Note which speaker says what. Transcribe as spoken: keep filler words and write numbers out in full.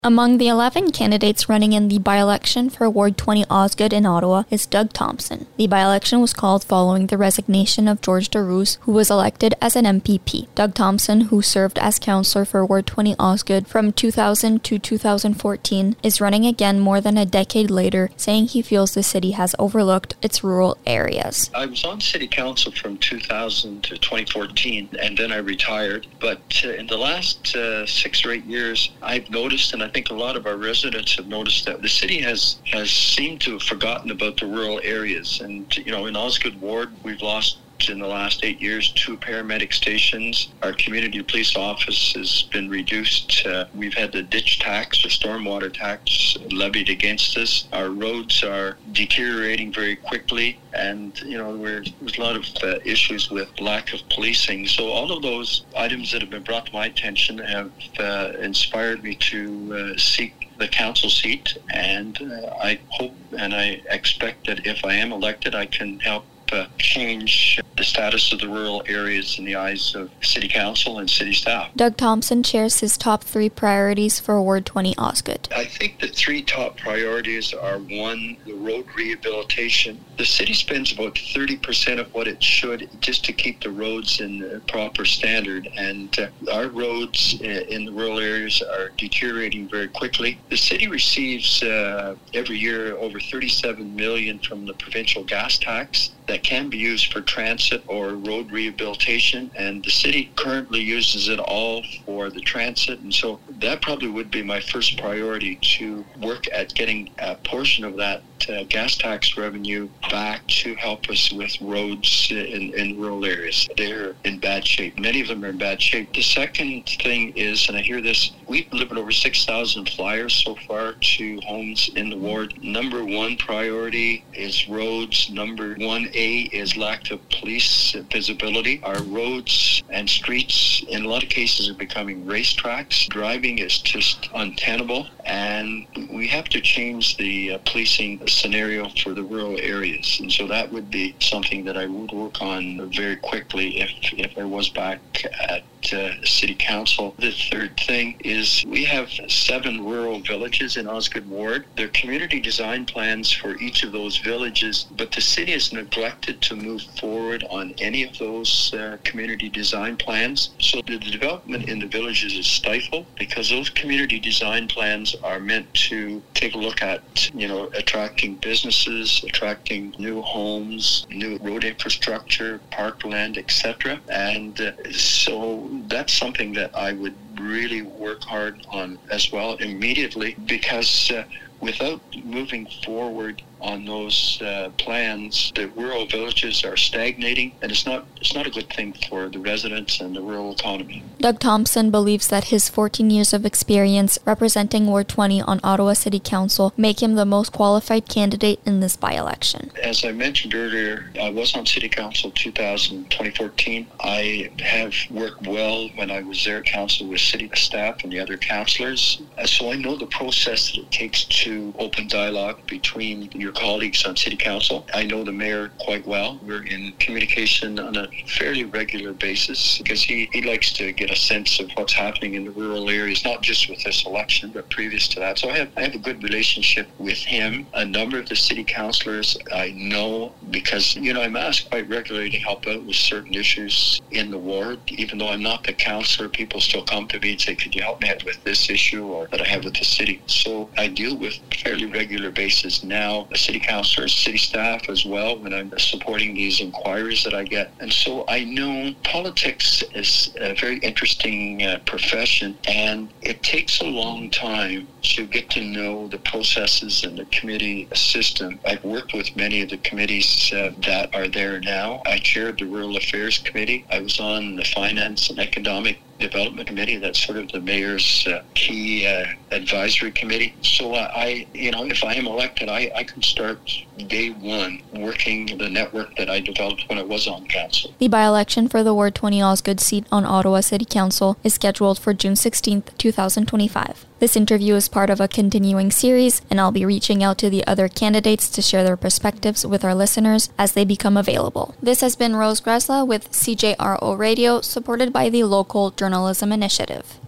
Speaker 1: Among the eleven candidates running in the by-election for Ward twenty Osgoode in Ottawa is Doug Thompson. The by-election was called following the resignation of George Darouze, who was elected as an M P P. Doug Thompson, who served as councillor for Ward twenty Osgoode from two thousand to two thousand fourteen, is running again more than a decade later, saying he feels the city has overlooked its rural areas.
Speaker 2: I was on city council from two thousand to twenty fourteen, and then I retired. But uh, in the last uh, six or eight years, I've noticed, and I I think a lot of our residents have noticed that the city has has seemed to have forgotten about the rural areas. And, you know, in Osgoode Ward, we've lost in the last eight years two paramedic stations. Our community police office has been reduced. Uh, we've had the ditch tax or stormwater tax levied against us. Our roads are deteriorating very quickly, and you know we're, there's a lot of uh, issues with lack of policing. So all of those items that have been brought to my attention have uh, inspired me to uh, seek the council seat, and uh, I hope and I expect that if I am elected, I can help Uh, change the status of the rural areas in the eyes of City Council and City staff.
Speaker 1: Doug Thompson shares his top three priorities for Ward twenty Osgoode.
Speaker 2: I think the three top priorities are, one, the road rehabilitation. The city spends about thirty percent of what it should just to keep the roads in the proper standard, and uh, our roads in the rural areas are deteriorating very quickly. The city receives uh, every year over thirty-seven million dollars from the provincial gas tax that can be used for transit or road rehabilitation, and the city currently uses it all for the transit, and so that probably would be my first priority, to work at getting a portion of that uh, gas tax revenue back to help us with roads in, in rural areas. They're in bad shape. Many of them are in bad shape. The second thing is, and I hear this, we've delivered over six thousand flyers so far to homes in the ward. Number one priority is roads. Number one A is lack of police visibility. Our roads and streets in a lot of cases are becoming racetracks. Driving is just untenable, and we have to change the uh, policing scenario for the rural areas. And so that would be something that I would work on very quickly if, if I was back at Uh, City Council. The third thing is we have seven rural villages in Osgoode Ward. There are community design plans for each of those villages, but the city has neglected to move forward on any of those uh, community design plans. So the development in the villages is stifled because those community design plans are meant to take a look at, you know, attracting businesses, attracting new homes, new road infrastructure, parkland, et cetera. And uh, so that's something that I would really work hard on as well immediately, because uh, without moving forward on those uh, plans, the rural villages are stagnating, and it's not it's not a good thing for the residents and the rural economy.
Speaker 1: Doug Thompson believes that his fourteen years of experience representing Ward twenty on Ottawa City Council make him the most qualified candidate in this by-election.
Speaker 2: As I mentioned earlier, I was on City Council two thousand to twenty fourteen. I have worked well when I was there at council with city staff and the other councillors, so I know the process that it takes to open dialogue between your colleagues on City Council. I know the mayor quite well. We're in communication on a fairly regular basis because he, he likes to get a sense of what's happening in the rural areas, not just with this election, but previous to that. So I have, I have a good relationship with him. A number of the city councillors I know because, you know, I'm asked quite regularly to help out with certain issues in the ward. Even though I'm not the councillor, people still come to me and say, could you help me out with this issue or that I have with the city? So I deal with fairly regular basis now, city councillors, city staff as well, when I'm supporting these inquiries that I get. And so I know politics is a very interesting uh, profession, and it takes a long time to get to know the processes and the committee system. I've worked with many of the committees uh, that are there now. I chaired the Rural Affairs Committee. I was on the Finance and Economic Development Committee. That's sort of the mayor's uh, key uh, advisory committee. So uh, I, you know, if I am elected, I, I can start day one working the network that I developed when I was on council.
Speaker 1: The by-election for the Ward twenty Osgoode seat on Ottawa City Council is scheduled for June sixteenth, twenty twenty-five. This interview is part of a continuing series, and I'll be reaching out to the other candidates to share their perspectives with our listeners as they become available. This has been Rose Gresla with C J R O Radio, supported by the Local Journalism Initiative.